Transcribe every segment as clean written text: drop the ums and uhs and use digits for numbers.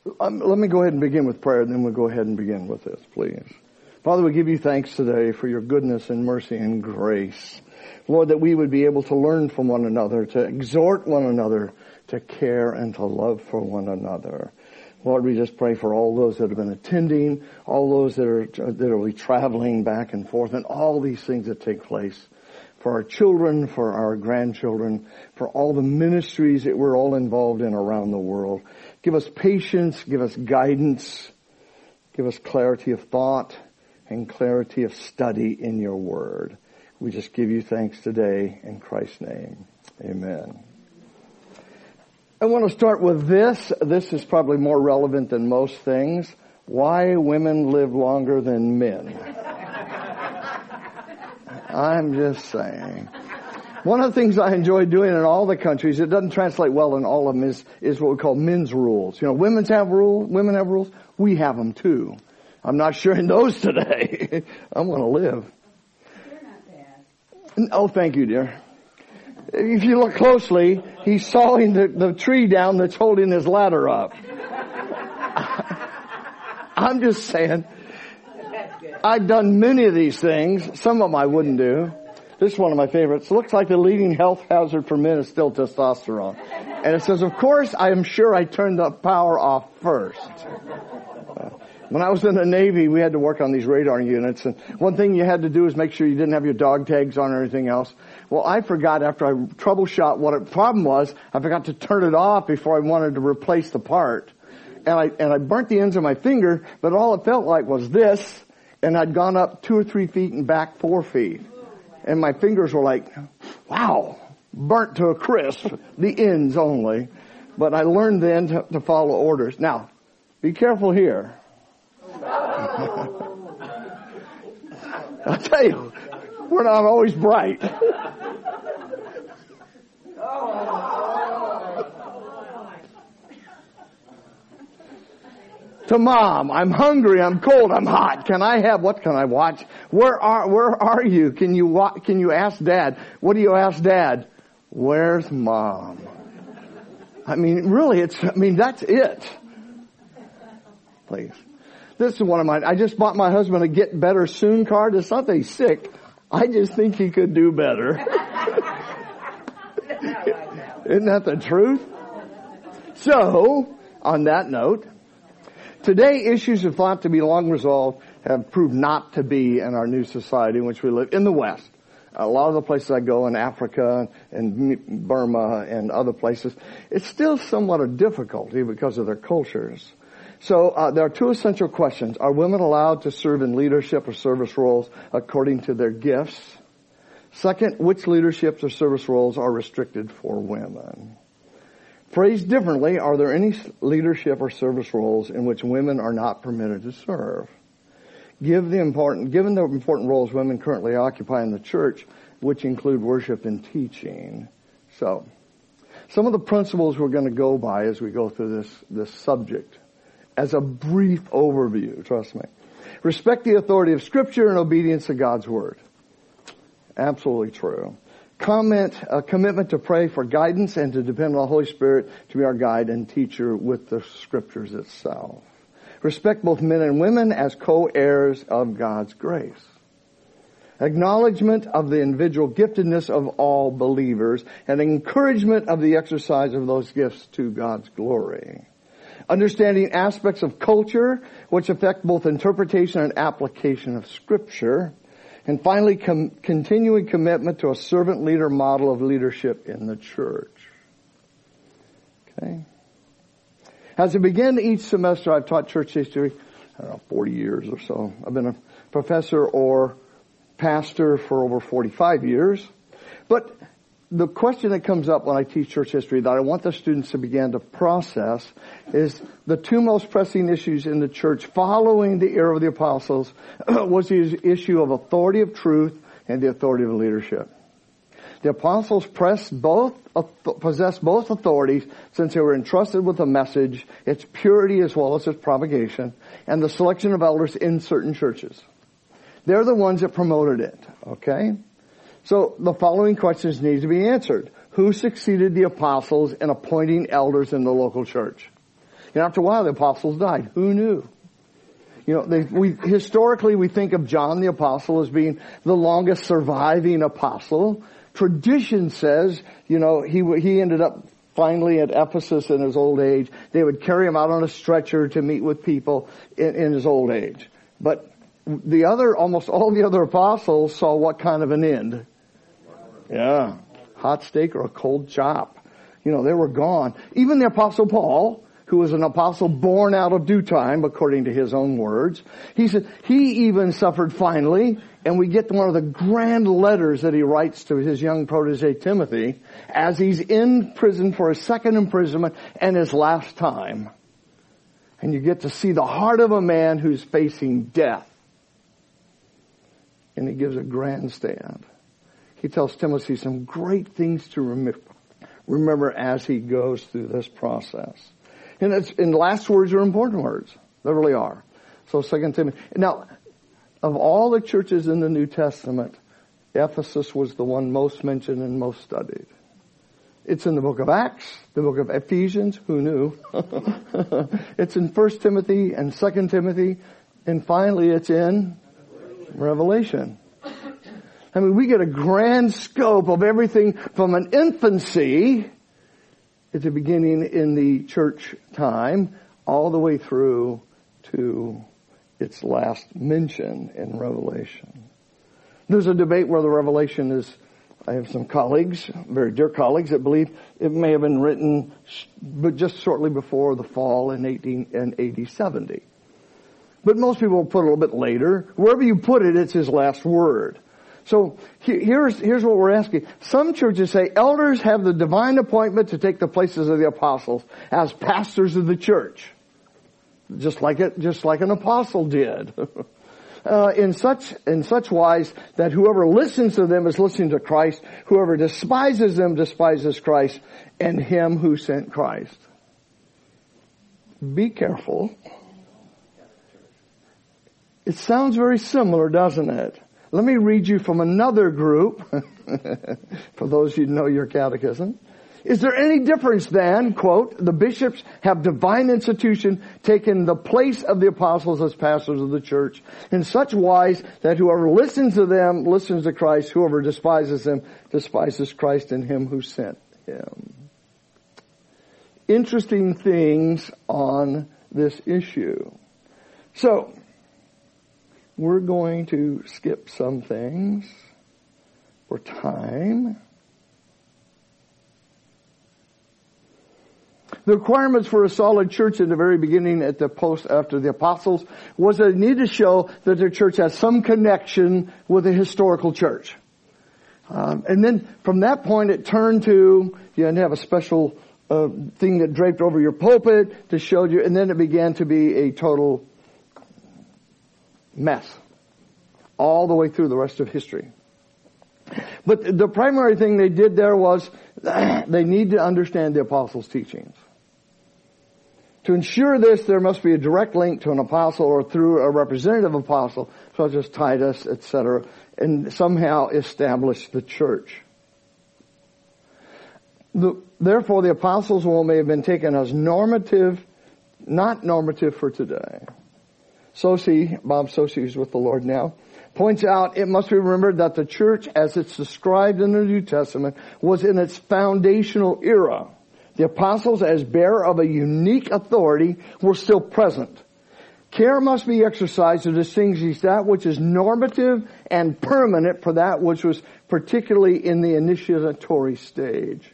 Let me go ahead and begin with prayer, and then we'll go ahead and begin with this, please. Father, we give you thanks today for your goodness and mercy and grace. Lord, that we would be able to learn from one another, to exhort one another, to care and to love for one another. Lord, we just pray for all those that have been attending, all those that will be traveling back and forth, and all these things that take place. For our children, for our grandchildren, for all the ministries that we're all involved in around the world. Give us patience, give us guidance, give us clarity of thought and clarity of study in your word. We just give you thanks today in Christ's name. Amen. I want to start with this. This is probably more relevant than most things. Why women live longer than men. I'm just saying. One of the things I enjoy doing in all the countries, it doesn't translate well in all of them, is what we call men's rules. You know, women have rules. We have them too. I'm not sharing those today. I want to live. They're not bad. Oh, thank you, dear. If you look closely, he's sawing the tree down that's holding his ladder up. I'm just saying. I've done many of these things. Some of them I wouldn't do. This is one of my favorites. It looks like the leading health hazard for men is still testosterone. And it says, of course, I am sure I turned the power off first. When I was in the Navy, we had to work on these radar units. And one thing you had to do is make sure you didn't have your dog tags on or anything else. Well, I forgot after I troubleshot what the problem was. I forgot to turn it off before I wanted to replace the part. And I burnt the ends of my finger, but all it felt like was this. And I'd gone up 2 or 3 feet and back 4 feet. And my fingers were like, wow, burnt to a crisp, the ends only. But I learned then to follow orders. Now, be careful here. I'll tell you, we're not always bright. To mom, I'm hungry, I'm cold, I'm hot. What can I watch? Where are you? Can you ask dad? What do you ask dad? Where's mom? I mean, really, that's it. Please. This is one of mine. I just bought my husband a Get Better Soon card. It's not that he's sick. I just think he could do better. Isn't that the truth? So, on that note, today issues of thought to be long resolved have proved not to be in our new society in which we live in the West. A lot of the places I go in Africa and Burma and other places, it's still somewhat a difficulty because of their cultures. So there are 2 essential questions. Are women allowed to serve in leadership or service roles according to their gifts? Second, which leaderships or service roles are restricted for women? Phrased differently, are there any leadership or service roles in which women are not permitted to serve? Given the important roles women currently occupy in the church, which include worship and teaching. So, some of the principles we're going to go by as we go through this subject. As a brief overview, trust me. Respect the authority of Scripture and obedience to God's Word. Absolutely true. A commitment to pray for guidance and to depend on the Holy Spirit to be our guide and teacher with the Scriptures itself. Respect both men and women as co-heirs of God's grace. Acknowledgement of the individual giftedness of all believers and encouragement of the exercise of those gifts to God's glory. Understanding aspects of culture which affect both interpretation and application of Scripture. And finally, continuing commitment to a servant leader model of leadership in the church. Okay. As I begin each semester, I've taught church history, 40 years or so. I've been a professor or pastor for over 45 years. But the question that comes up when I teach church history that I want the students to begin to process is the 2 most pressing issues in the church following the era of the apostles was the issue of authority of truth and the authority of leadership. The apostles possessed both authorities since they were entrusted with a message, its purity as well as its propagation, and the selection of elders in certain churches. They're the ones that promoted it, okay? So the following questions need to be answered. Who succeeded the apostles in appointing elders in the local church? And after a while, the apostles died. Who knew? You know, historically we think of John the Apostle as being the longest surviving apostle. Tradition says, you know, he ended up finally at Ephesus in his old age. They would carry him out on a stretcher to meet with people in his old age. But almost all the other apostles saw what kind of an end? Yeah. Hot steak or a cold chop. You know, they were gone. Even the Apostle Paul, who was an apostle born out of due time, according to his own words, he said he even suffered finally, and we get one of the grand letters that he writes to his young protege Timothy as he's in prison for his second imprisonment and his last time. And you get to see the heart of a man who's facing death. And he gives a grandstand. He tells Timothy some great things to remember as he goes through this process. And the last words are important words. They really are. So 2 Timothy. Now, of all the churches in the New Testament, Ephesus was the one most mentioned and most studied. It's in the book of Acts, the book of Ephesians, who knew? It's in 1 Timothy and 2 Timothy, and finally it's in Revelation. I mean, we get a grand scope of everything from an infancy at the beginning in the church time all the way through to its last mention in Revelation. There's a debate where the Revelation is, I have some colleagues, very dear colleagues, that believe it may have been written but just shortly before the fall in AD 70. But most people put it a little bit later. Wherever you put it, it's his last word. So here's what we're asking. Some churches say elders have the divine appointment to take the places of the apostles as pastors of the church. Just like an apostle did. In such wise that whoever listens to them is listening to Christ. Whoever despises them despises Christ and him who sent Christ. Be careful. It sounds very similar, doesn't it? Let me read you from another group, for those who know your catechism. Is there any difference then, quote, the bishops have divine institution taken the place of the apostles as pastors of the church in such wise that whoever listens to them listens to Christ, whoever despises them despises Christ and him who sent him. Interesting things on this issue. So, we're going to skip some things for time. The requirements for a solid church in the very beginning at the post after the apostles was that it needed to show that their church has some connection with the historical church. And then from that point it turned to, you had to have a special thing that draped over your pulpit to show you, and then it began to be a total mess all the way through the rest of history. But the primary thing they did there was they need to understand the apostles' teachings. To ensure this, there must be a direct link to an apostle or through a representative apostle, such as Titus, etc., and somehow establish the church. Therefore, the apostles' role may have been taken as normative, not normative for today. Bob Sosi, who's with the Lord now, points out it must be remembered that the church, as it's described in the New Testament, was in its foundational era. The apostles, as bearer of a unique authority, were still present. Care must be exercised to distinguish that which is normative and permanent for that which was particularly in the initiatory stage.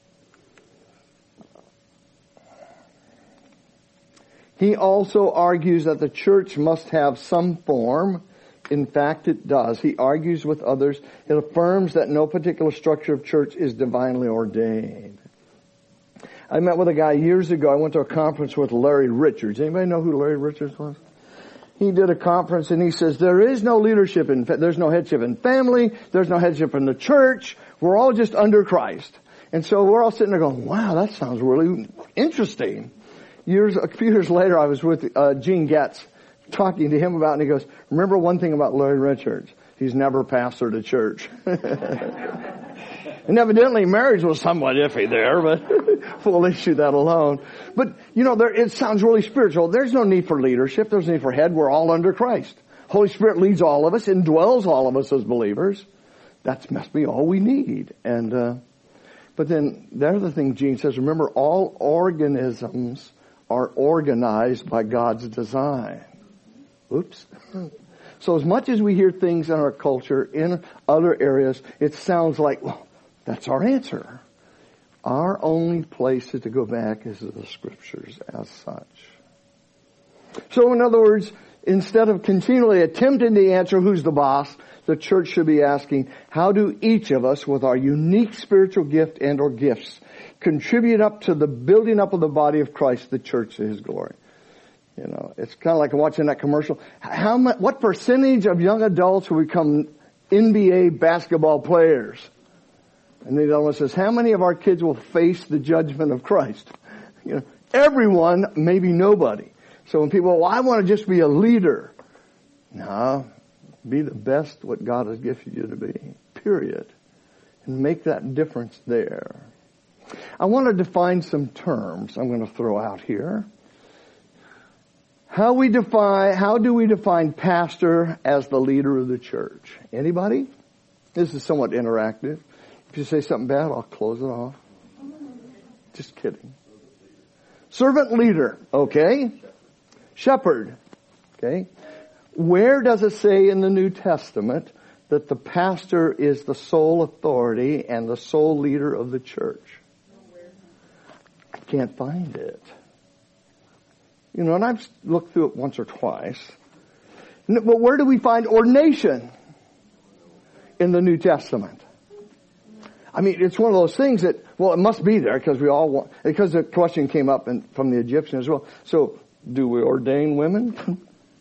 He also argues that the church must have some form. In fact, it does. He argues with others. It affirms that no particular structure of church is divinely ordained. I met with a guy years ago. I went to a conference with Larry Richards. Anybody know who Larry Richards was? He did a conference and he says, there is no leadership there's no headship in family. There's no headship in the church. We're all just under Christ. And so we're all sitting there going, wow, that sounds really interesting. A few years later, I was with Gene Getz talking to him about it, and he goes, remember one thing about Larry Richards. He's never pastored a church. And evidently marriage was somewhat iffy there, but we'll issue that alone. But, it sounds really spiritual. There's no need for leadership. There's no need for head. We're all under Christ. Holy Spirit leads all of us, indwells all of us as believers. That must be all we need. And, but then the other thing Gene says, remember, all organisms are organized by God's design. Oops. So as much as we hear things in our culture, in other areas, it sounds like, well, that's our answer. Our only place to go back is the Scriptures as such. So in other words, instead of continually attempting to answer who's the boss, the church should be asking, how do each of us with our unique spiritual gift and or gifts contribute up to the building up of the body of Christ, the church to His glory? It's kind of like watching that commercial. What percentage of young adults will become NBA basketball players? And the other one says, how many of our kids will face the judgment of Christ? Everyone, maybe nobody. So when people, well, I want to just be a leader. No, be the best what God has gifted you to be. Period. And make that difference there. I want to define some terms I'm going to throw out here. How do we define pastor as the leader of the church? Anybody? This is somewhat interactive. If you say something bad, I'll close it off. Just kidding. Servant leader, okay? Shepherd, okay? Where does it say in the New Testament that the pastor is the sole authority and the sole leader of the church? I can't find it. And I've looked through it once or twice. But where do we find ordination in the New Testament? I mean, it's one of those things that, well, it must be there because because the question came up from the Egyptians as well. So, do we ordain women?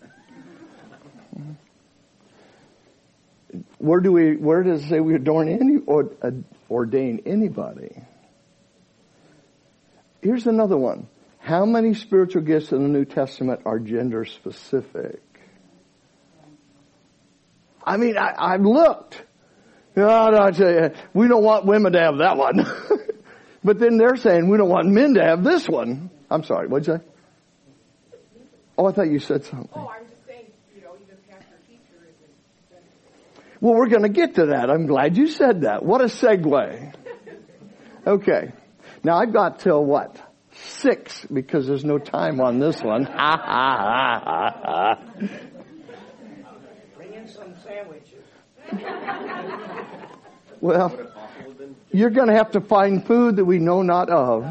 Where does it say we ordain anybody? Here's another one. How many spiritual gifts in the New Testament are gender specific? I mean, I've looked. I tell you, we don't want women to have that one. But then they're saying we don't want men to have this one. I'm sorry, what'd you say? Oh, I thought you said something. Oh, I'm just saying, even pastor teacher isn't. Well, we're going to get to that. I'm glad you said that. What a segue. Okay. Now I've got till what? 6 because there's no time on this one. Bring in some sandwiches. Well, you're going to have to find food that we know not of.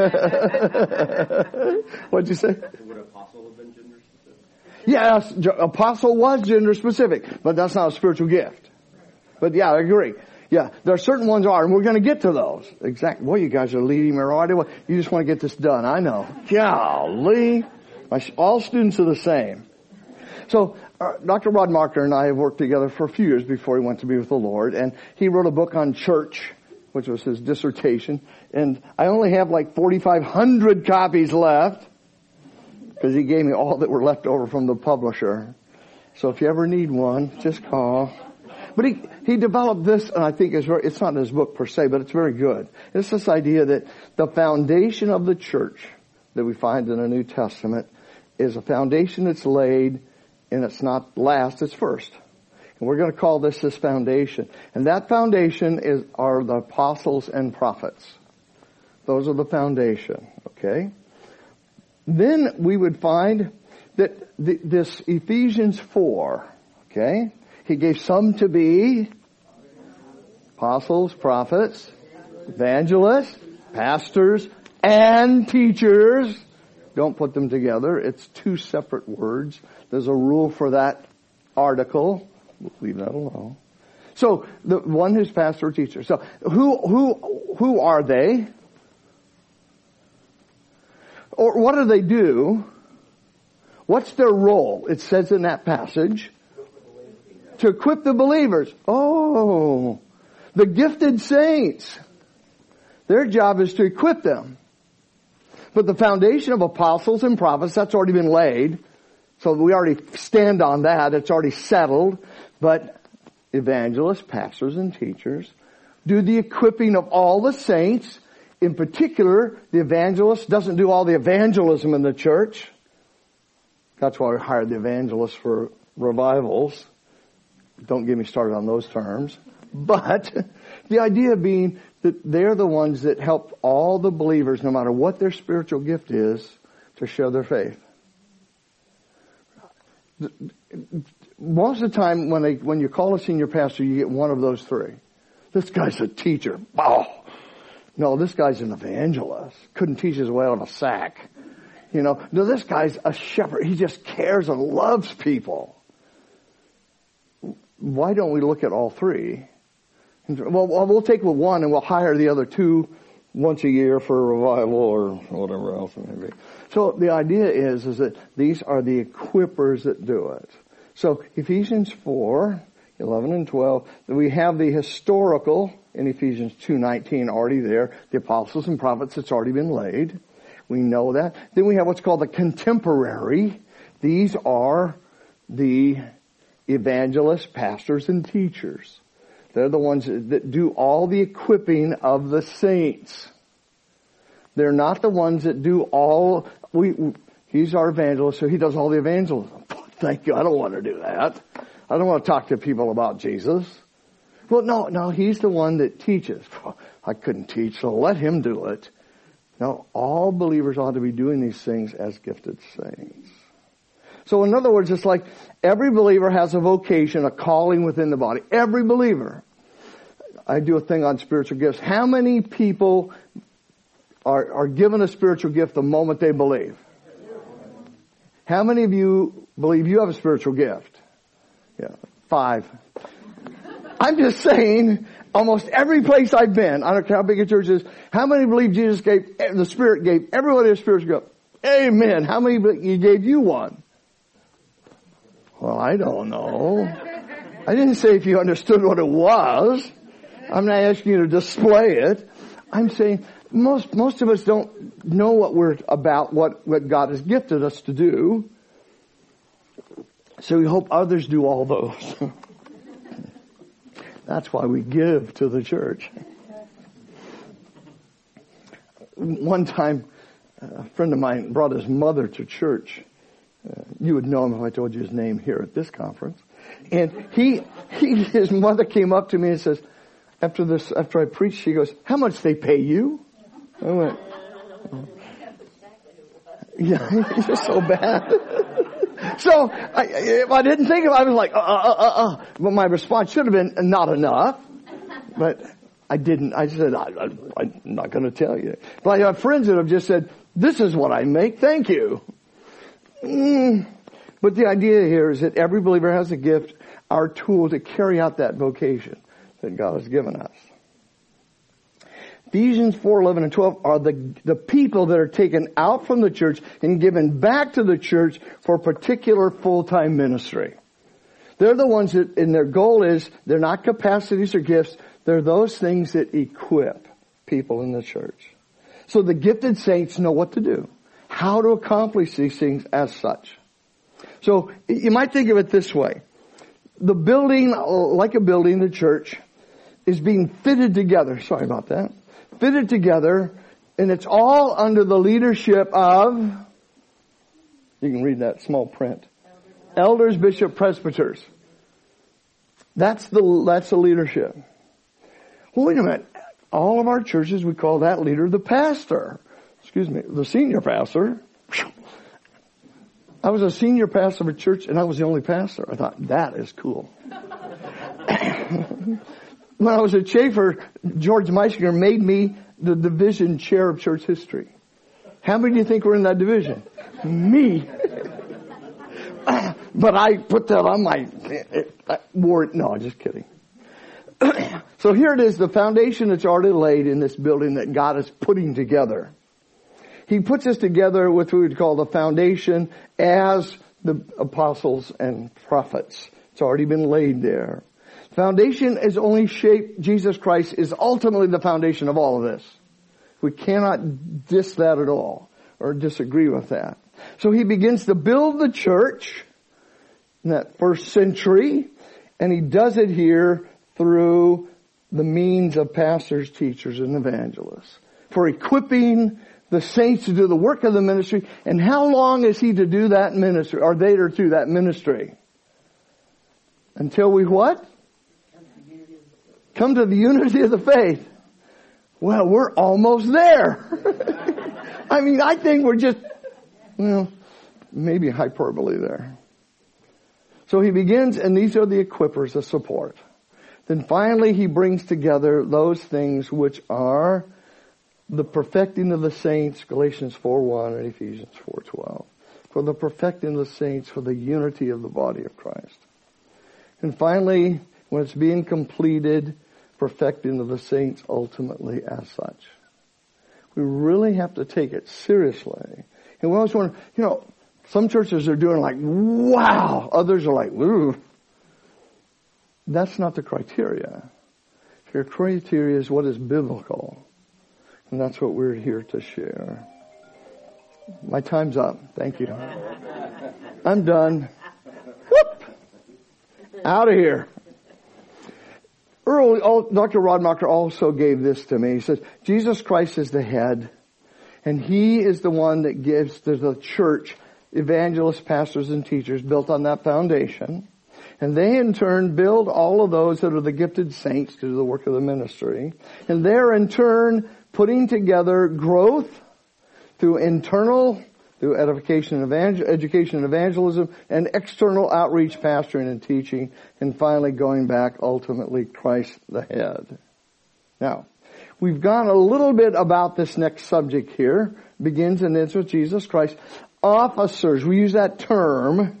What'd you say? Would apostle have been gender specific? Yes, apostle was gender specific, but that's not a spiritual gift. But yeah, I agree. Yeah, there are certain ones are, and we're going to get to those. Exactly. Boy, you guys are leading me right away. You just want to get this done. I know. Golly. All students are the same. So, Dr. Rod Marker and I have worked together for a few years before he went to be with the Lord, and he wrote a book on church, which was his dissertation, and I only have like 4,500 copies left, because he gave me all that were left over from the publisher. So if you ever need one, just call. But he developed this, and I think it's not in his book per se, but it's very good. It's this idea that the foundation of the church that we find in the New Testament is a foundation that's laid, and it's not last, it's first. And we're going to call this foundation. And that foundation are the apostles and prophets. Those are the foundation, okay? Then we would find that this Ephesians 4, okay? He gave some to be apostles, prophets, evangelists, pastors, and teachers. Don't put them together. It's 2 separate words. There's a rule for that article. We'll leave that alone. So the one who's pastor or teacher. So who are they? Or what do they do? What's their role? It says in that passage. To equip the believers. Oh, the gifted saints. Their job is to equip them. But the foundation of apostles and prophets, that's already been laid. So we already stand on that. It's already settled. But evangelists, pastors, and teachers, do the equipping of all the saints. In particular, the evangelist doesn't do all the evangelism in the church. That's why we hired the evangelists for revivals. Don't get me started on those terms. But the idea being that they're the ones that help all the believers, no matter what their spiritual gift is, to share their faith. Most of the time when you call a senior pastor, you get one of those three. This guy's a teacher. Oh, no, this guy's an evangelist. Couldn't teach his way out of a sack. No, this guy's a shepherd. He just cares and loves people. Why don't we look at all three? Well, we'll take the one and we'll hire the other two once a year for a revival or whatever else it may be. So the idea is that these are the equippers that do it. So Ephesians 4, 11 and 12, we have the historical in Ephesians 2:19 already there. The apostles and prophets, it's already been laid. We know that. Then we have what's called the contemporary. These are the evangelists, pastors, and teachers. They're the ones that do all the equipping of the saints. They're not the ones that do all, he's our evangelist, so he does all the evangelism. Thank you, I don't want to do that. I don't want to talk to people about Jesus. Well, no, he's the one that teaches. I couldn't teach, so let him do it. No, all believers ought to be doing these things as gifted saints. So in other words, it's like every believer has a vocation, a calling within the body. Every believer. I do a thing on spiritual gifts. How many people are given a spiritual gift the moment they believe? How many of you believe you have a spiritual gift? Yeah, 5. I'm just saying, almost every place I've been, I don't care how big a church is, how many believe the Spirit gave everybody a spiritual gift? Amen. How many He gave you one? Well, I don't know. I didn't say if you understood what it was. I'm not asking you to display it. I'm saying most of us don't know what we're about, what God has gifted us to do. So we hope others do all those. That's why we give to the church. One time, a friend of mine brought his mother to church. You would know him if I told you his name here at this conference. And his mother came up to me and says, after I preached, she goes, "How much they pay you?" I went, "Yeah, you're so bad." So I didn't think of it. I was like, But my response should have been not enough. But I didn't. I said, I'm not going to tell you. But I have friends that have just said, "This is what I make. Thank you." But the idea here is that every believer has a gift, our tool to carry out that vocation that God has given us. Ephesians 4:11 and 12 are the people that are taken out from the church and given back to the church for particular full-time ministry. They're the ones that, and their goal is, they're not capacities or gifts, they're those things that equip people in the church. So the gifted saints know what to do, how to accomplish these things as such. So you might think of it this way. The building, like a building, the church, is being fitted together. Sorry about that. Fitted together, and it's all under the leadership of, you can read that small print, elders, bishop, presbyters. That's the leadership. Well, wait a minute. All of our churches, we call that leader the pastor. The senior pastor. I was a senior pastor of a church, and I was the only pastor. I thought, that is cool. When I was at Schaefer, George Meisinger made me the division chair of church history. How many do you think were in that division? Me. But I put that on my ward. No, just kidding. So here it is, the foundation that's already laid in this building that God is putting together. He puts us together with what we would call the foundation as the apostles and prophets. It's already been laid there. Foundation is only shaped. Jesus Christ is ultimately the foundation of all of this. We cannot diss that at all or disagree with that. So he begins to build the church in that first century, and he does it here through the means of pastors, teachers, and evangelists for equipping the saints to do the work of the ministry. And how long is he to do that ministry? Or they are to that ministry? Until we what? Come to the unity of the faith. Well, we're almost there. I mean, I think we're just, maybe hyperbole there. So he begins, and these are the equippers, the support. Then finally he brings together those things which are the perfecting of the saints, Galatians 4:1 and Ephesians 4:12. For the perfecting of the saints, for the unity of the body of Christ. And finally, when it's being completed, perfecting of the saints ultimately as such. We really have to take it seriously. And we always wonder, some churches are doing like, wow. Others are like, ooh. That's not the criteria. Your criteria is what is biblical. And that's what we're here to share. My time's up. Thank you. I'm done. Whoop! Out of here. Dr. Rodmacher also gave this to me. He says, Jesus Christ is the head, and He is the one that gives to the church evangelists, pastors, and teachers built on that foundation. And they in turn build all of those that are the gifted saints to do the work of the ministry. And they're in turn putting together growth through edification and education and evangelism, and external outreach, pastoring and teaching, and finally going back, ultimately, Christ the head. Now, we've gone a little bit about this next subject here. Begins and ends with Jesus Christ. Officers, we use that term,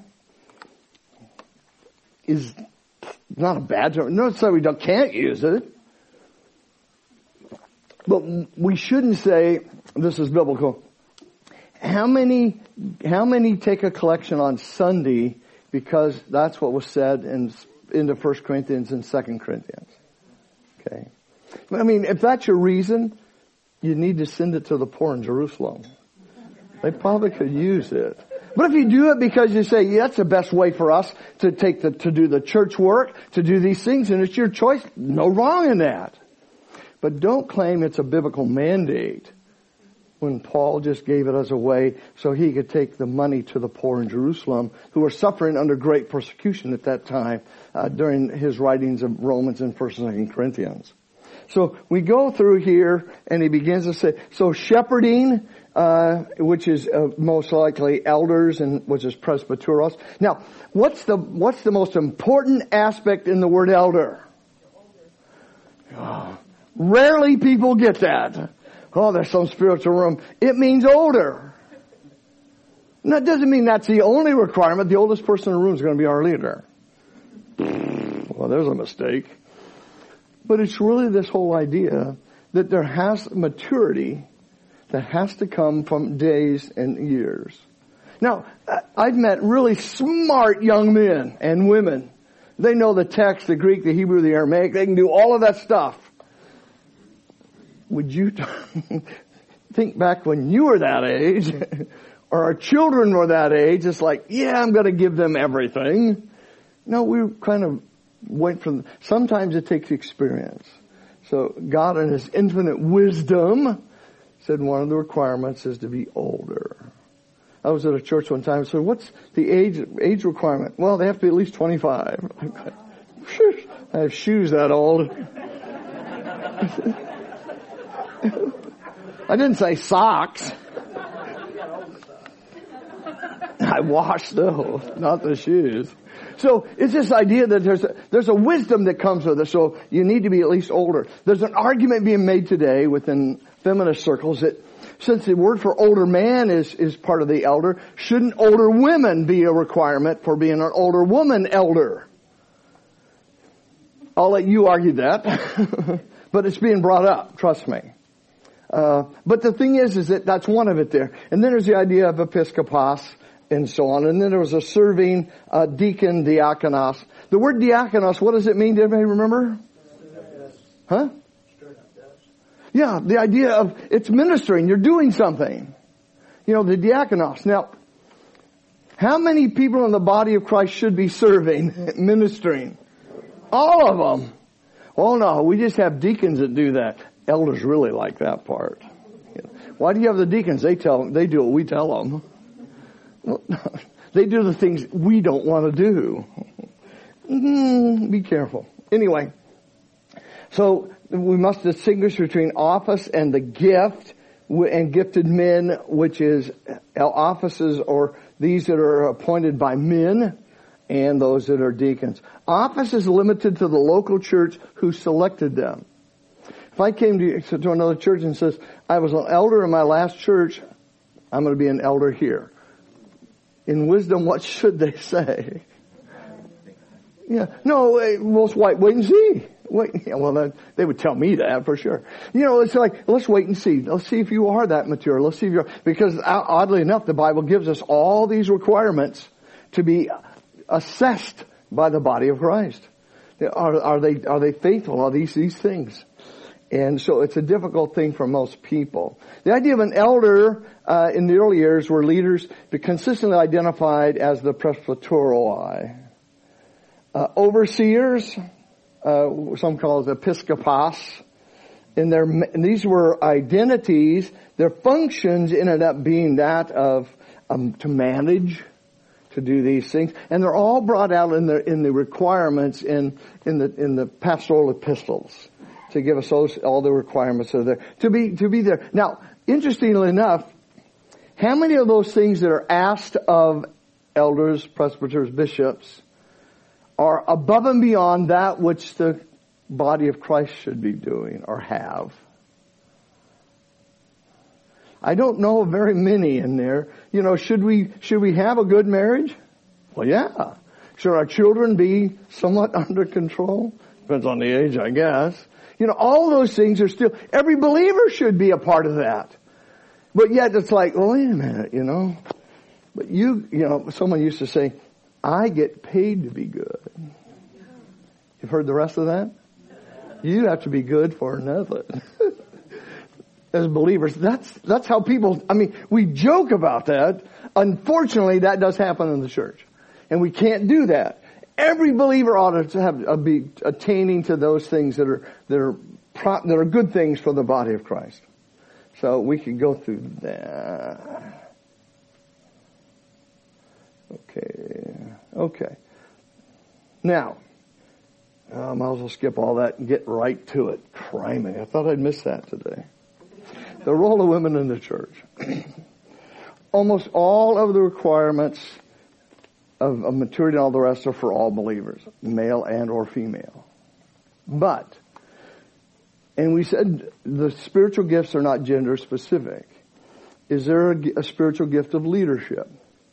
is not a bad term. No, so we can't use it. But we shouldn't say, this is biblical, how many take a collection on Sunday because that's what was said into 1 Corinthians and 2 Corinthians? Okay. I mean, if that's your reason, you need to send it to the poor in Jerusalem. They probably could use it. But if you do it because you say, that's the best way for us to do the church work, to do these things, and it's your choice, no wrong in that. But don't claim it's a biblical mandate when Paul just gave it as a way so he could take the money to the poor in Jerusalem who were suffering under great persecution at that time during his writings of Romans and 1st and 2nd Corinthians. So we go through here and he begins to say, so shepherding, which is most likely elders and which is presbyteros. Now, what's the most important aspect in the word elder? Oh, rarely people get that. Oh, there's some spiritual room. It means older. And that doesn't mean that's the only requirement. The oldest person in the room is going to be our leader. Well, there's a mistake. But it's really this whole idea that there has maturity that has to come from days and years. Now, I've met really smart young men and women. They know the text, the Greek, the Hebrew, the Aramaic. They can do all of that stuff. Would you think back when you were that age, or our children were that age, it's like, yeah, I'm going to give them everything. No, we kind of went from, sometimes it takes experience. So God in His infinite wisdom said one of the requirements is to be older. I was at a church one time, so what's the age requirement? Well, they have to be at least 25. I have shoes that old. I didn't say socks. I washed those, not the shoes. So it's this idea that there's a wisdom that comes with it. So you need to be at least older. There's an argument being made today within feminist circles that since the word for older man is part of the elder, shouldn't older women be a requirement for being an older woman elder? I'll let you argue that. But it's being brought up, trust me. But the thing is that that's one of it there. And then there's the idea of episkopos and so on. And then there was a serving deacon, diakonos. The word diakonos, what does it mean? Did anybody remember? Huh? Yeah, the idea of it's ministering. You're doing something. The diakonos. Now, how many people in the body of Christ should be serving, ministering? All of them. Oh no, we just have deacons that do that. Elders really like that part. Why do you have the deacons? They do what we tell them. Well, they do the things we don't want to do. Be careful. Anyway, so we must distinguish between office and the gift, and gifted men, which is offices or these that are appointed by men, and those that are deacons. Office is limited to the local church who selected them. If I came to another church and says, I was an elder in my last church, I'm going to be an elder here. In wisdom, what should they say? Yeah, no, most wait and see. They would tell me that for sure. It's like, let's wait and see. Let's see if you are that mature. Let's see if you're, because oddly enough, the Bible gives us all these requirements to be assessed by the body of Christ. Are they faithful? Are these things? And so it's a difficult thing for most people. The idea of an elder in the early years were leaders consistently identified as the presbyteroi. Overseers, some call it episkopos, and these were identities. Their functions ended up being that of to manage, to do these things, and they're all brought out in the requirements in the pastoral epistles to give us all the requirements are there to be there. Now, interestingly enough, how many of those things that are asked of elders, presbyters, bishops are above and beyond that which the body of Christ should be doing or have? I don't know very many in there. Should we have a good marriage? Well, yeah. Should our children be somewhat under control? Depends on the age, I guess. All those things are still, every believer should be a part of that. But yet it's like, well, wait a minute, But someone used to say, I get paid to be good. You've heard the rest of that? You have to be good for nothing. As believers, that's how people, we joke about that. Unfortunately, that does happen in the church. And we can't do that. Every believer ought to be attaining to those things that are good things for the body of Christ. So we can go through that. Okay. Now, I might as well skip all that and get right to it. Criminy, I thought I'd miss that today. The role of women in the church. Almost all of the requirements of maturity and all the rest are for all believers, male and or female. But, and we said the spiritual gifts are not gender specific. Is there a spiritual gift of leadership?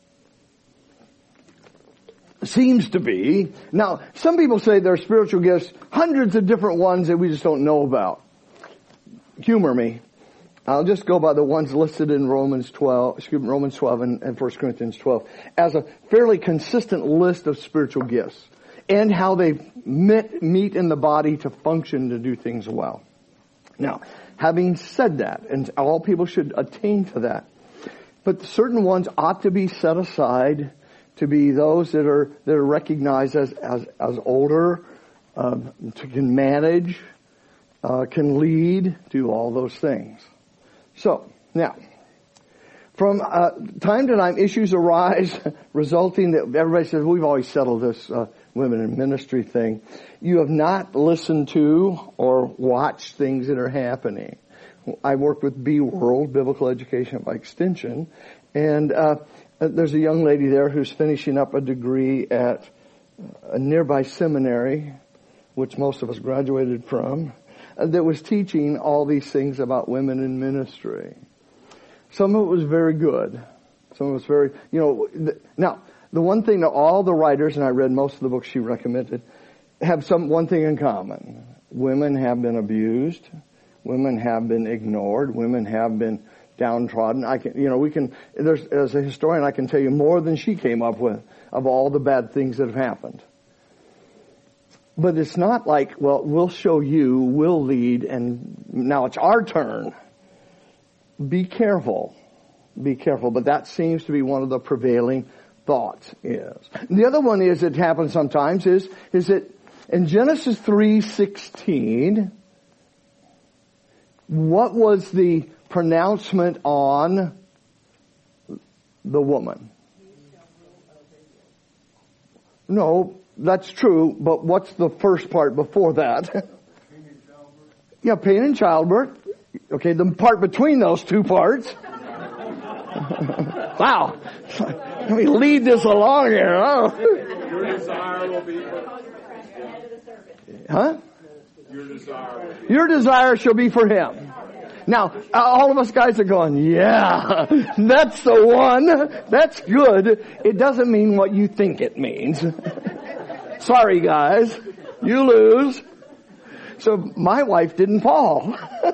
Seems to be. Now, some people say there are spiritual gifts, hundreds of different ones that we just don't know about. Humor me. I'll just go by the ones listed in Romans 12 and 1 Corinthians 12 as a fairly consistent list of spiritual gifts and how they meet in the body to function to do things well. Now, having said that, and all people should attain to that, but certain ones ought to be set aside to be those that are recognized as older, can manage, can lead, do all those things. So, now, from time to time, issues arise resulting that everybody says, we've always settled this women in ministry thing. You have not listened to or watched things that are happening. I work with B World, Biblical Education by Extension, and there's a young lady there who's finishing up a degree at a nearby seminary, which most of us graduated from, that was teaching all these things about women in ministry. Some of it was very good. Some of it was very, now, the one thing that all the writers, and I read most of the books she recommended, have one thing in common. Women have been abused. Women have been ignored. Women have been downtrodden. As a historian, I can tell you more than she came up with of all the bad things that have happened. But it's not like, well, we'll show you, we'll lead, and now it's our turn. Be careful. Be careful. But that seems to be one of the prevailing thoughts is. The other one is, it happens sometimes, is that In Genesis 3:16, what was the pronouncement on the woman? No, that's true, but what's the first part before that? Yeah, pain and childbirth. Okay, the part between those two parts. Wow. Let me lead this along here. Oh. Your desire will be for... Huh? Your desire will be... Your desire shall be for him. Now, all of us guys are going, yeah, that's the one. That's good. It doesn't mean what you think it means. Sorry, guys. You lose. So my wife didn't fall.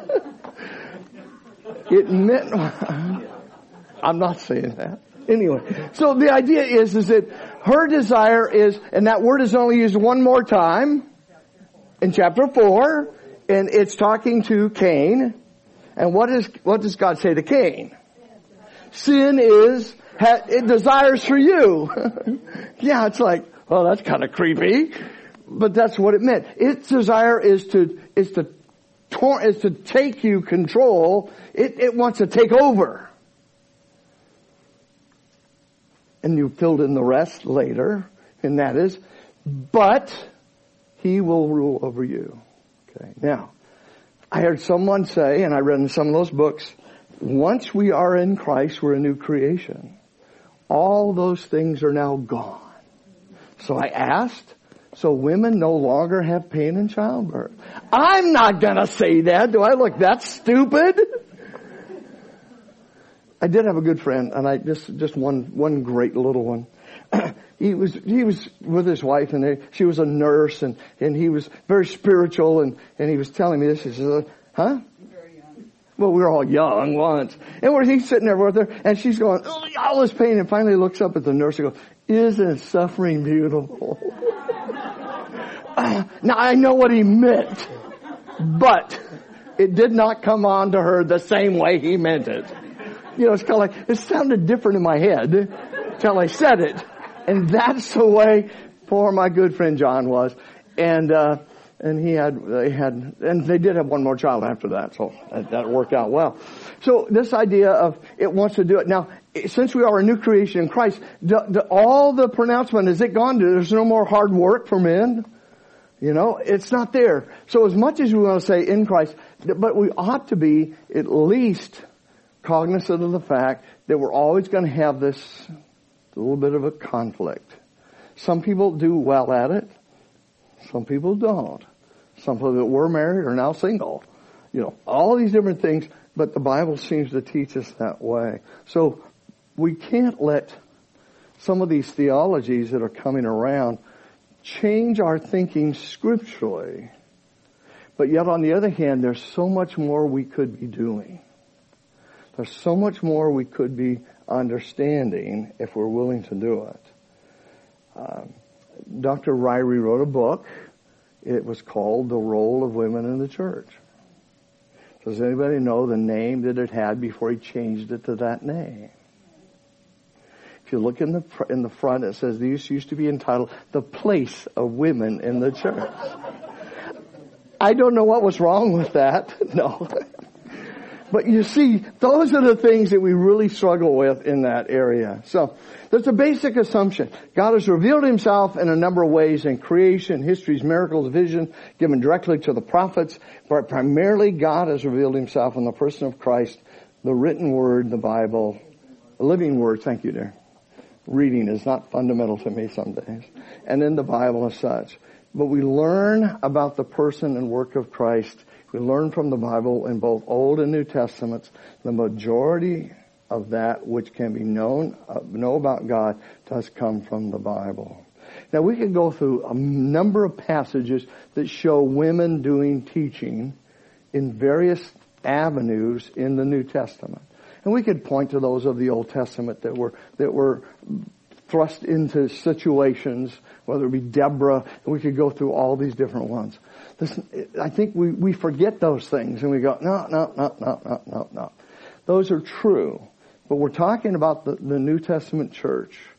It meant... I'm not saying that. Anyway, so the idea is that her desire is, and that word is only used one more time in chapter 4, and it's talking to Cain. And what does God say to Cain? Sin it desires for you. Yeah, it's like, well, that's kind of creepy, but that's what it meant. Its desire is to take you control. It wants to take over. And you filled in the rest later, and that is, but he will rule over you. Okay. Now, I heard someone say, and I read in some of those books, once we are in Christ, we're a new creation. All those things are now gone. So I asked, so women no longer have pain in childbirth? I'm not gonna say that. Do I look that stupid? I did have a good friend, and I just one great little one. He was with his wife, and she was a nurse, and he was very spiritual, and he was telling me this. He says, huh? Very young. Well, we were all young once. And he's sitting there with her, and she's going, oh, all this pain, and finally looks up at the nurse and goes, isn't suffering beautiful? Now, I know what he meant, but it did not come on to her the same way he meant it. You know, it's kind of like, it sounded different in my head till I said it. And that's the way poor my good friend John was. And they did have one more child after that. So that worked out well. So this idea of it wants to do it. Now, since we are a new creation in Christ, all the pronouncement, is it gone? There's no more hard work for men. You know, it's not there. So as much as we want to say in Christ, but we ought to be at least cognizant of the fact that we're always going to have this little bit of a conflict. Some people do well at it. Some people don't. Some people that were married are now single. You know, all these different things, but the Bible seems to teach us that way. So we can't let some of these theologies that are coming around change our thinking scripturally. But yet on the other hand, there's so much more we could be doing. There's so much more we could be understanding if we're willing to do it. Dr. Ryrie wrote a book. It was called The Role of Women in the Church. Does anybody know the name that it had before he changed it to that name? If you look in the front, it says these used to be entitled The Place of Women in the Church. I don't know what was wrong with that. No. But you see, those are the things that we really struggle with in that area. So, there's a basic assumption. God has revealed himself in a number of ways in creation, histories, miracles, vision, given directly to the prophets. But primarily, God has revealed himself in the person of Christ, the written word, the Bible, the living word. Thank you, dear. Reading is not fundamental to me some days. And then the Bible as such. But we learn about the person and work of Christ. We learn from the Bible in both Old and New Testaments. The majority of that which can be know about God does come from the Bible. Now we could go through a number of passages that show women doing teaching in various avenues in the New Testament. And we could point to those of the Old Testament that were thrust into situations, whether it be Deborah, and we could go through all these different ones. Listen, I think we forget those things and we go, no. Those are true. But we're talking about the New Testament church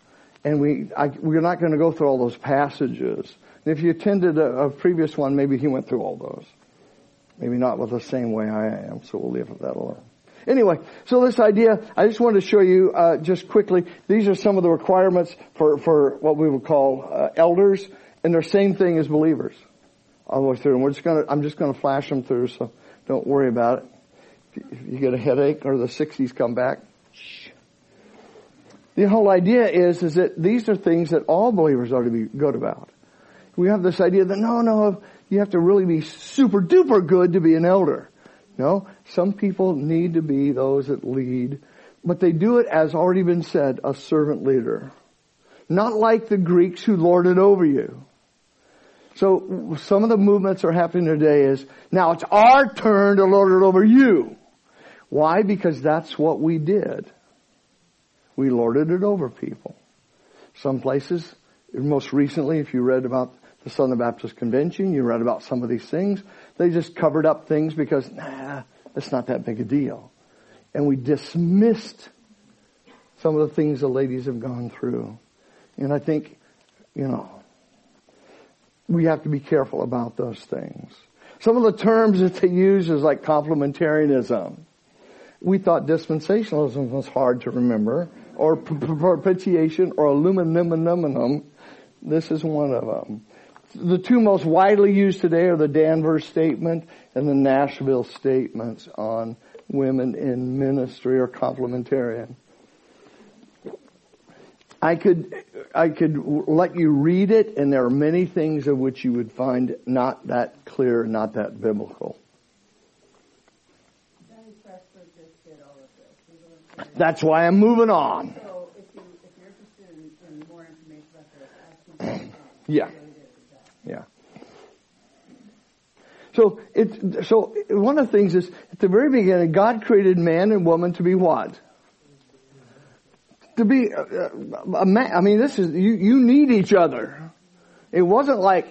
And we're not going to go through all those passages. And if you attended a previous one, maybe he went through all those. Maybe not with the same way I am, so we'll leave that alone. Anyway, so this idea, I just wanted to show you just quickly, these are some of the requirements for what we would call elders, and they're same thing as believers all the way through. And I'm just going to flash them through, so don't worry about it. If you get a headache or the 60s come back, shh. The whole idea is that these are things that all believers are to be good about. We have this idea that no, you have to really be super duper good to be an elder. No, some people need to be those that lead, but they do it, as already been said, a servant leader. Not like the Greeks who lorded over you. So some of the movements are happening today is, now it's our turn to lord it over you. Why? Because that's what we did. We lorded it over people. Some places, most recently, if you read about the Southern Baptist Convention, you read about some of these things, they just covered up things because, it's not that big a deal. And we dismissed some of the things the ladies have gone through. And I think, we have to be careful about those things. Some of the terms that they use is like complementarianism. We thought dispensationalism was hard to remember, or propitiation, or illuminum. This is one of them. The two most widely used today are the Danvers Statement and the Nashville Statements on women in ministry or complementarian. I could let you read it, and there are many things of which you would find not that clear, not that biblical. That's why I'm moving on. So if you're interested in more information about this, Yeah. Yeah. So one of the things is, at the very beginning, God created man and woman to be what? To be a man. I mean, this is, you need each other. It wasn't like,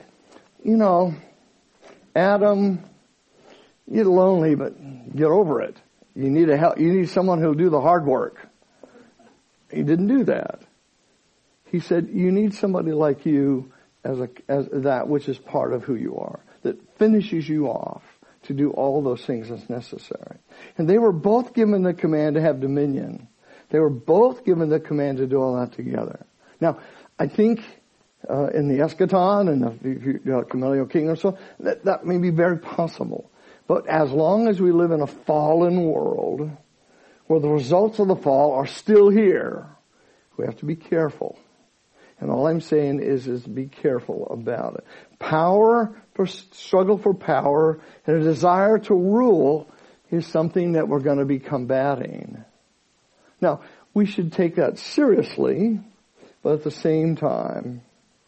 Adam, you're lonely, but get over it. You need help. You need someone who'll do the hard work. He didn't do that. He said, you need somebody like you as that which is part of who you are, that finishes you off to do all those things that's necessary. And they were both given the command to have dominion. They were both given the command to do all that together. Now, I think in the eschaton and the millennial kingdom, so that may be very possible. But as long as we live in a fallen world, where the results of the fall are still here, we have to be careful. And all I'm saying is be careful about it. Struggle for power, and a desire to rule is something that we're going to be combating. Now, we should take that seriously, but at the same time,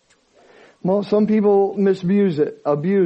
some people abuse it.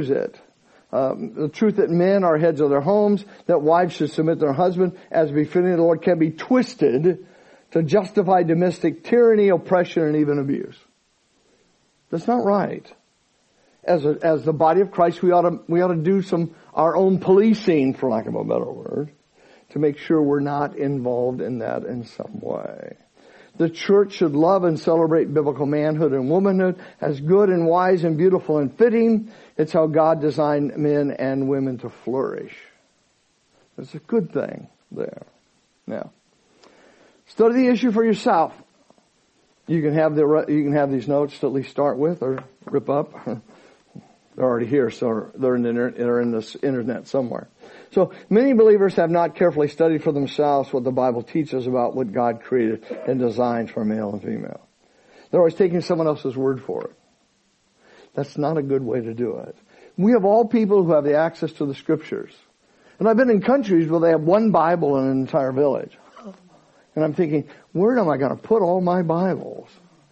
The truth that men are heads of their homes, that wives should submit to their husband as befitting the Lord, can be twisted to justify domestic tyranny, oppression, and even abuse. That's not right. As the body of Christ, we ought to do our own policing, for lack of a better word, to make sure we're not involved in that in some way. The church should love and celebrate biblical manhood and womanhood as good and wise and beautiful and fitting. It's how God designed men and women to flourish. It's a good thing there. Now, study the issue for yourself. You can have these notes to at least start with, or rip up. They're already here, so they're in the internet somewhere. So many believers have not carefully studied for themselves what the Bible teaches about what God created and designed for male and female. They're always taking someone else's word for it. That's not a good way to do it. We have all people who have the access to the scriptures. And I've been in countries where they have one Bible in an entire village. And I'm thinking, where am I going to put all my Bibles?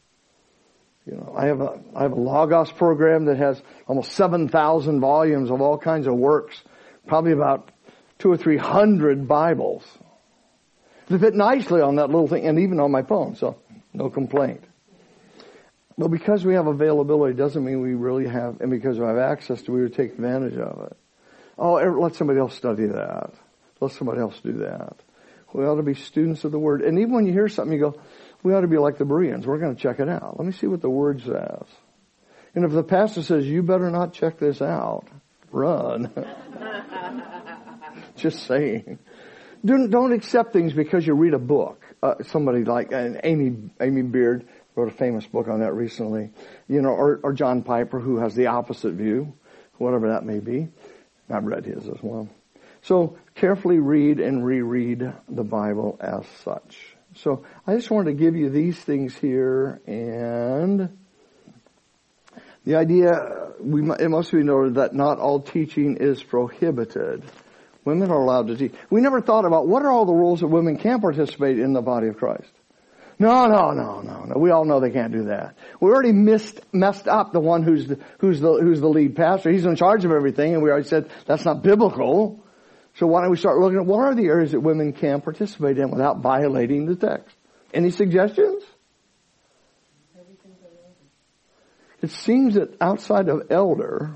I have a Logos program that has almost 7,000 volumes of all kinds of works. Probably about 200 or 300 Bibles. They fit nicely on that little thing, and even on my phone, so no complaint. But because we have availability doesn't mean we really have, and because we have access to, we would take advantage of it. Oh, let somebody else study that. Let somebody else do that. We ought to be students of the Word. And even when you hear something, you go, we ought to be like the Bereans. We're going to check it out. Let me see what the Word says. And if the pastor says, you better not check this out, run. Just saying. Don't accept things because you read a book. Somebody like Amy Beard wrote a famous book on that recently. Or John Piper, who has the opposite view, whatever that may be. I've read his as well. So carefully read and reread the Bible as such. So I just wanted to give you these things here, and the idea, it must be noted that not all teaching is prohibited. Women are allowed to teach. We never thought about what are all the rules that women can participate in the body of Christ. No. We all know they can't do that. We already messed up the one who's the lead pastor. He's in charge of everything, and we already said that's not biblical. So why don't we start looking at what are the areas that women can participate in without violating the text? Any suggestions? It seems that outside of elder,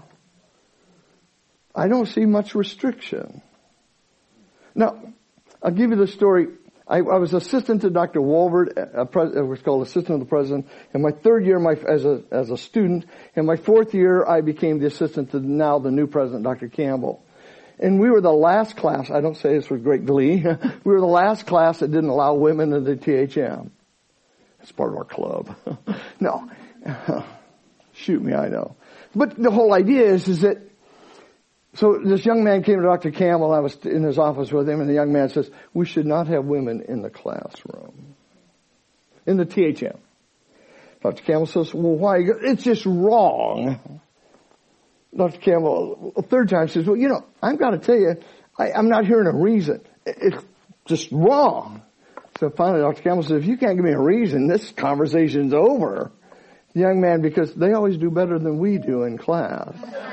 I don't see much restriction. Now, I'll give you the story. I was assistant to Dr. Walvard, it was called assistant to the president, in my third year as a student. In my fourth year, I became the assistant to now the new president, Dr. Campbell. And we were the last class, I don't say this with great glee, we were the last class that didn't allow women in the THM. It's part of our club. No. Shoot me, I know. But the whole idea is that, so this young man came to Dr. Campbell, I was in his office with him, and the young man says, we should not have women in the classroom. In the THM. Dr. Campbell says, well, why? It's just wrong. Dr. Campbell, a third time, says, well, I've got to tell you, I'm not hearing a reason. It's just wrong. So finally, Dr. Campbell says, if you can't give me a reason, this conversation's over. The young man, because they always do better than we do in class.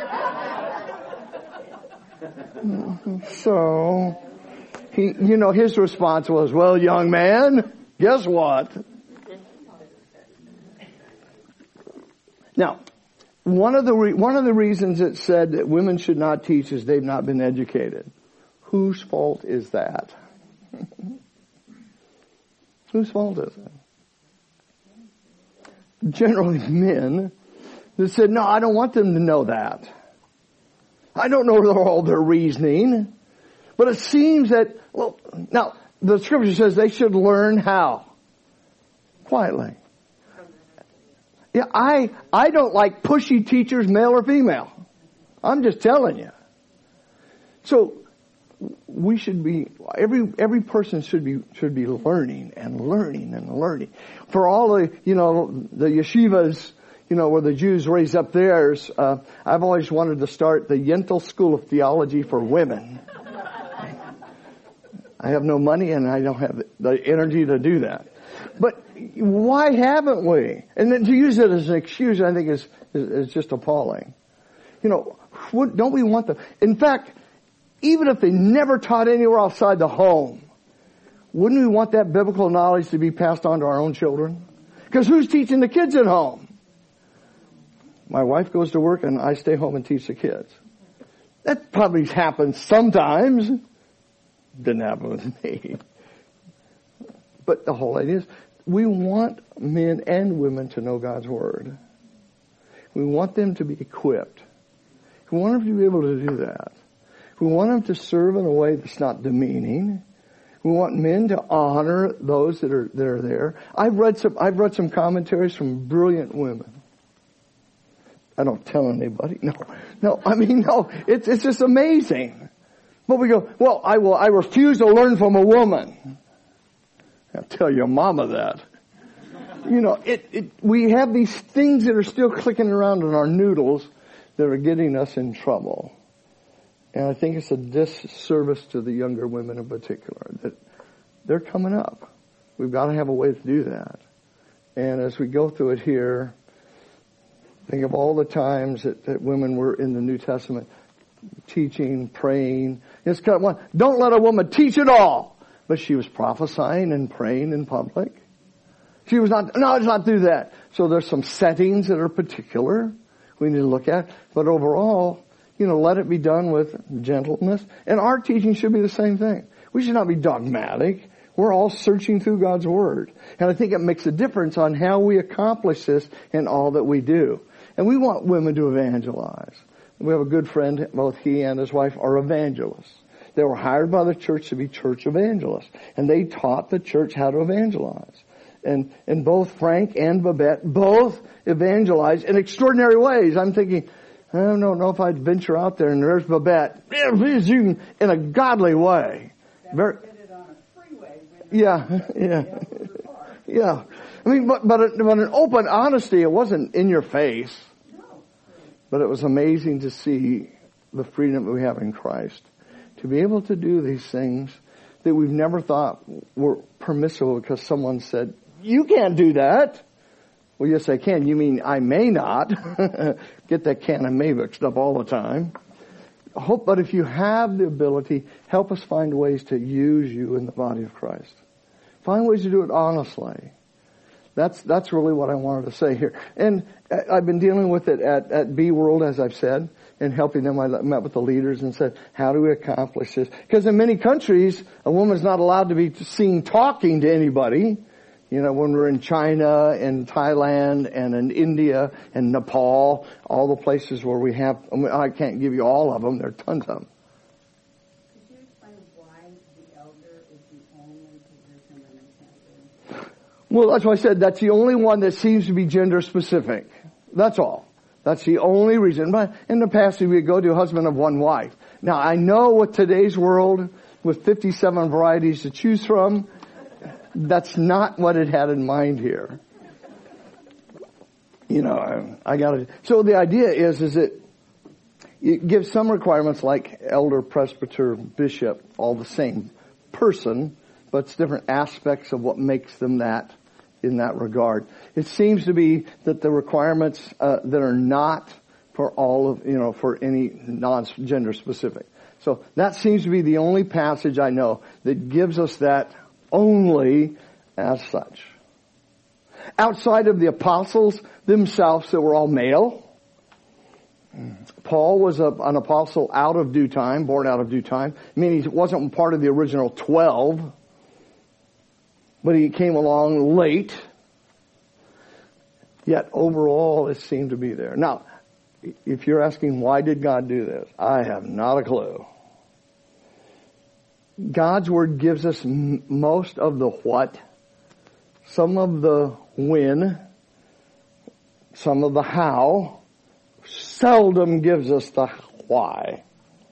So, his response was, well, young man, guess what? Now, one of the reasons it said that women should not teach is they've not been educated. Whose fault is that? Whose fault is it? Generally men that said, no, I don't want them to know that. I don't know all their reasoning. But it seems that, now, the scripture says they should learn how? Quietly. Yeah, I don't like pushy teachers, male or female. I'm just telling you. So, we should be, every person should be learning and learning and learning. For all the, the yeshivas, where the Jews raise up theirs, I've always wanted to start the Yentl School of Theology for women. I have no money and I don't have the energy to do that. But why haven't we? And then to use it as an excuse, I think is just appalling. Don't we want in fact, even if they never taught anywhere outside the home, wouldn't we want that biblical knowledge to be passed on to our own children? Because who's teaching the kids at home? My wife goes to work and I stay home and teach the kids. That probably happens sometimes. Didn't happen with me. But the whole idea is we want men and women to know God's Word. We want them to be equipped. We want them to be able to do that. We want them to serve in a way that's not demeaning. We want men to honor those that are there. I've read some commentaries from brilliant women. I don't tell anybody. No. It's just amazing. But we go, well, I refuse to learn from a woman. I'll tell your mama that. We have these things that are still clicking around in our noodles that are getting us in trouble. And I think it's a disservice to the younger women in particular that they're coming up. We've got to have a way to do that. And as we go through it here, think of all the times that women were in the New Testament teaching, praying. It's kind of one, don't let a woman teach at all. But she was prophesying and praying in public. She was not, no, let's not do that. So there's some settings that are particular we need to look at. But overall, let it be done with gentleness. And our teaching should be the same thing. We should not be dogmatic. We're all searching through God's Word. And I think it makes a difference on how we accomplish this in all that we do. And we want women to evangelize. We have a good friend, both he and his wife are evangelists. They were hired by the church to be church evangelists. And they taught the church how to evangelize. And both Frank and Babette both evangelize in extraordinary ways. I'm thinking, I don't know if I'd venture out there, and there's Babette in a godly way. Very, yeah. I mean, but an open honesty, it wasn't in your face. But it was amazing to see the freedom that we have in Christ. To be able to do these things that we've never thought were permissible because someone said, you can't do that. Well, yes, I can. You mean I may not. Get that can of may mixed up all the time. But if you have the ability, help us find ways to use you in the body of Christ. Find ways to do it honestly. That's really what I wanted to say here. And I've been dealing with it at B World, as I've said, and helping them. I met with the leaders and said, how do we accomplish this? Because in many countries, a woman's not allowed to be seen talking to anybody. You know, when we're in China and Thailand and in India and Nepal, all the places where we have, I can't give you all of them, there are tons of them. Could you explain why the elder is the only position women can't do? Well, that's why I said that's the only one that seems to be gender specific. That's all. That's the only reason. But in the past, we would go to a husband of one wife. Now, I know with today's world, with 57 varieties to choose from, that's not what it had in mind here. You know, I got it. So the idea is that it gives some requirements like elder, presbyter, bishop, all the same person, but it's different aspects of what makes them that in that regard. It seems to be that the requirements that are not for all of, you know, for any non-gender specific. So that seems to be the only passage I know that gives us that only as such. Outside of the apostles themselves that were all male, Paul was an apostle out of due time, born out of due time. Meaning he wasn't part of the original 12, but he came along late. Yet overall it seemed to be there. Now, if you're asking why did God do this, I have not a clue. God's Word gives us most of the what, some of the when, some of the how, seldom gives us the why.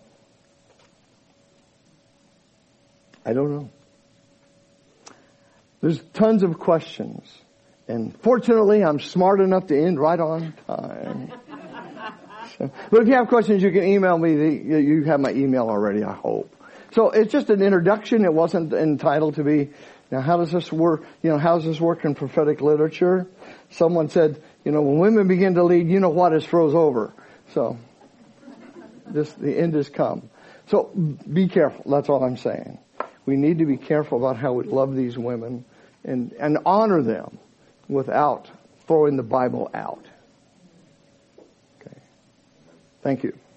I don't know. There's tons of questions. And fortunately, I'm smart enough to end right on time. But if you have questions, you can email me. You have my email already, I hope. So it's just an introduction. It wasn't entitled to be, now how does this work, how does this work in prophetic literature? Someone said, when women begin to lead, it froze over. So, the end has come. So be careful. That's all I'm saying. We need to be careful about how we love these women and honor them without throwing the Bible out. Okay. Thank you.